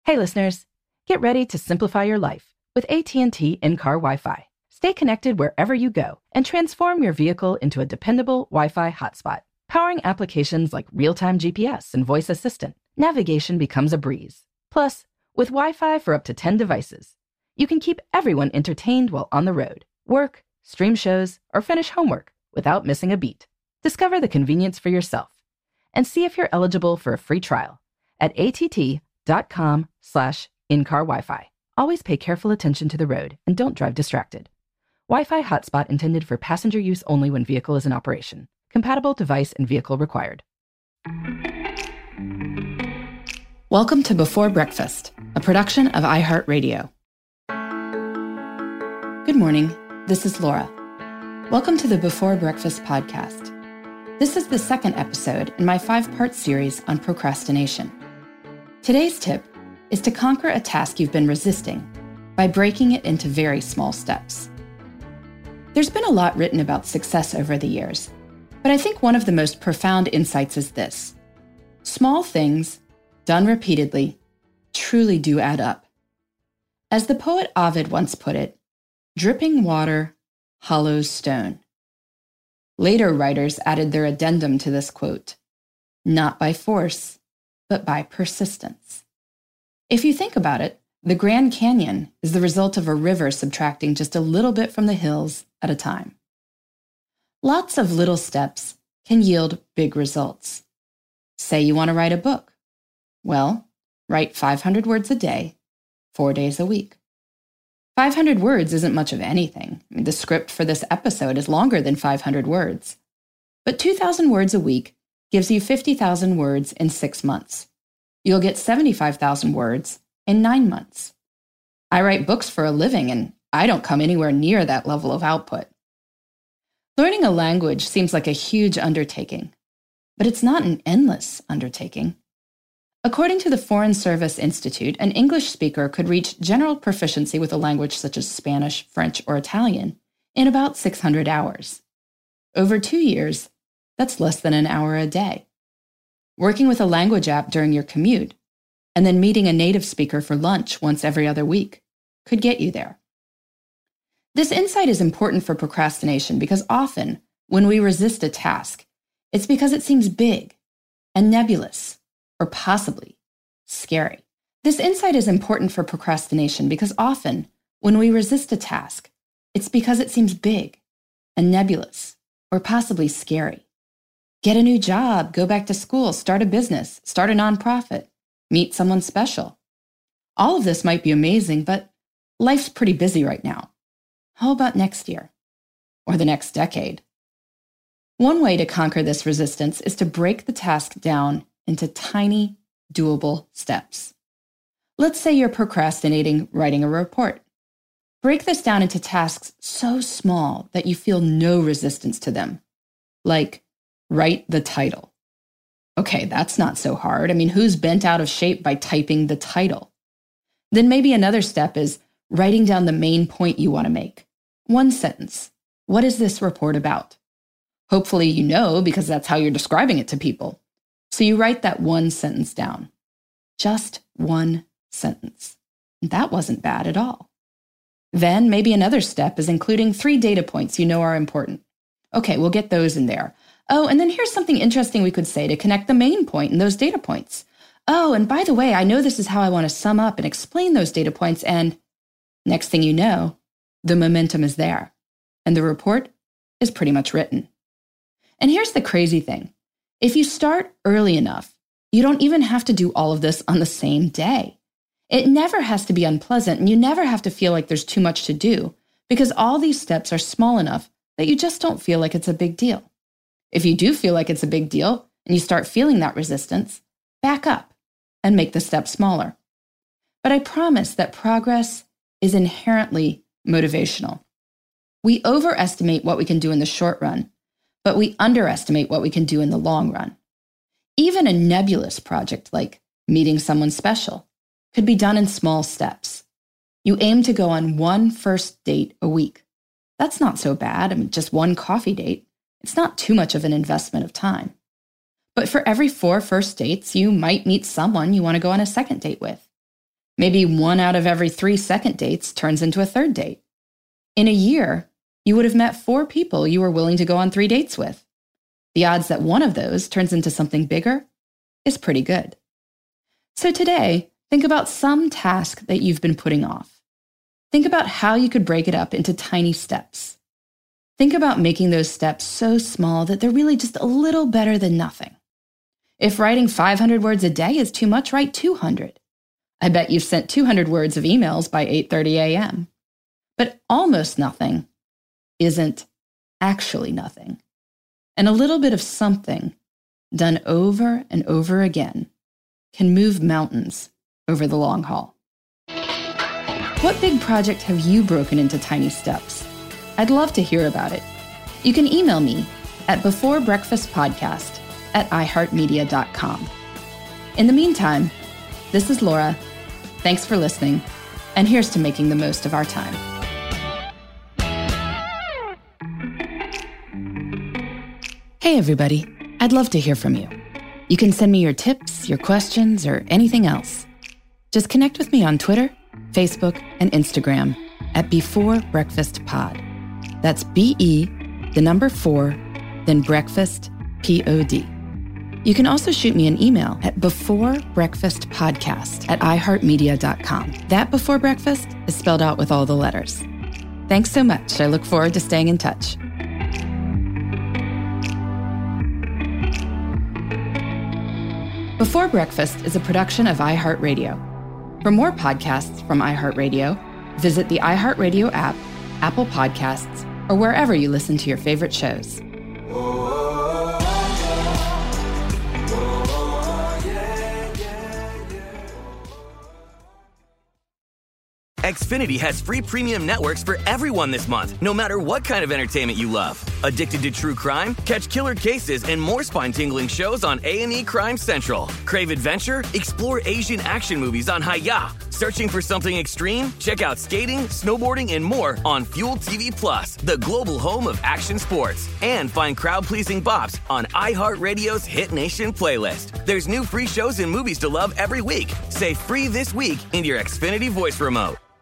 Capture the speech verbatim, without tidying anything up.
Hey listeners, get ready to simplify your life with A T and T in-car Wi-Fi. Stay connected wherever you go and transform your vehicle into a dependable Wi-Fi hotspot. Powering applications like real-time G P S and voice assistant, navigation becomes a breeze. Plus, with Wi-Fi for up to ten devices, you can keep everyone entertained while on the road, work, stream shows, or finish homework without missing a beat. Discover the convenience for yourself and see if you're eligible for a free trial at att.com slash in-car Wi-Fi. Always pay careful attention to the road and don't drive distracted. Wi-Fi hotspot intended for passenger use only when vehicle is in operation. Compatible device and vehicle required. Welcome to Before Breakfast, a production of iHeartRadio. Good morning, this is Laura. Welcome to the Before Breakfast podcast. This is the second episode in my five-part series on procrastination. Today's tip is to conquer a task you've been resisting by breaking it into very small steps. There's been a lot written about success over the years, but I think one of the most profound insights is this. Small things, done repeatedly, truly do add up. As the poet Ovid once put it, dripping water hollows stone. Later writers added their addendum to this quote, not by force, but by persistence. If you think about it, the Grand Canyon is the result of a river subtracting just a little bit from the hills at a time. Lots of little steps can yield big results. Say you want to write a book. Well, write five hundred words a day, four days a week. five hundred words isn't much of anything. I mean, the script for this episode is longer than five hundred words. But two thousand words a week gives you fifty thousand words in six months. You'll get seventy-five thousand words in nine months. I write books for a living, and I don't come anywhere near that level of output. Learning a language seems like a huge undertaking, but it's not an endless undertaking. According to the Foreign Service Institute, an English speaker could reach general proficiency with a language such as Spanish, French, or Italian in about six hundred hours. Over two years, that's less than an hour a day. Working with a language app during your commute, and then meeting a native speaker for lunch once every other week could get you there. This insight is important for procrastination because often, when we resist a task, it's because it seems big and nebulous, or possibly scary. This insight is important for procrastination because often, when we resist a task, it's because it seems big and nebulous, or possibly scary. Get a new job, go back to school, start a business, start a nonprofit, meet someone special. All of this might be amazing, but life's pretty busy right now. How about next year? Or the next decade? One way to conquer this resistance is to break the task down into tiny, doable steps. Let's say you're procrastinating writing a report. Break this down into tasks so small that you feel no resistance to them. Like, write the title. Okay, that's not so hard. I mean, who's bent out of shape by typing the title? Then maybe another step is writing down the main point you want to make. One sentence. What is this report about? Hopefully you know because that's how you're describing it to people. So you write that one sentence down. Just one sentence. That wasn't bad at all. Then maybe another step is including three data points you know are important. Okay, we'll get those in there. Oh, and then here's something interesting we could say to connect the main point and those data points. Oh, and by the way, I know this is how I want to sum up and explain those data points, and next thing you know, the momentum is there, and the report is pretty much written. And here's the crazy thing. If you start early enough, you don't even have to do all of this on the same day. It never has to be unpleasant, and you never have to feel like there's too much to do, because all these steps are small enough that you just don't feel like it's a big deal. If you do feel like it's a big deal, and you start feeling that resistance, back up and make the step smaller. But I promise that progress is inherently motivational. We overestimate what we can do in the short run, but we underestimate what we can do in the long run. Even a nebulous project like meeting someone special could be done in small steps. You aim to go on one first date a week. That's not so bad. I mean, just one coffee date. It's not too much of an investment of time. But for every four first dates, you might meet someone you want to go on a second date with. Maybe one out of every three second dates turns into a third date. In a year, you would have met four people you were willing to go on three dates with. The odds that one of those turns into something bigger is pretty good. So today, think about some task that you've been putting off. Think about how you could break it up into tiny steps. Think about making those steps so small that they're really just a little better than nothing. If writing five hundred words a day is too much, write two hundred. I bet you've sent two hundred words of emails by eight thirty a.m. But almost nothing isn't actually nothing. And a little bit of something done over and over again can move mountains over the long haul. What big project have you broken into tiny steps? I'd love to hear about it. You can email me at beforebreakfastpodcast at iheartmedia dot com. In the meantime, this is Laura. Thanks for listening, and here's to making the most of our time. Hey everybody, I'd love to hear from you. You can send me your tips, your questions, or anything else. Just connect with me on Twitter, Facebook, and Instagram at Before Breakfast Pod. That's B E, the number four, then breakfast, P O D. You can also shoot me an email at beforebreakfastpodcast at iheartmedia dot com. That Before Breakfast is spelled out with all the letters. Thanks so much. I look forward to staying in touch. Before Breakfast is a production of iHeartRadio. For more podcasts from iHeartRadio, visit the iHeartRadio app, Apple Podcasts, or wherever you listen to your favorite shows. Xfinity has free premium networks for everyone this month, no matter what kind of entertainment you love. Addicted to true crime? Catch killer cases and more spine-tingling shows on A and E Crime Central. Crave adventure? Explore Asian action movies on Hi-Ya. Searching for something extreme? Check out skating, snowboarding, and more on Fuel T V Plus, the global home of action sports. And find crowd-pleasing bops on iHeartRadio's Hit Nation playlist. There's new free shows and movies to love every week. Say free this week in your Xfinity voice remote.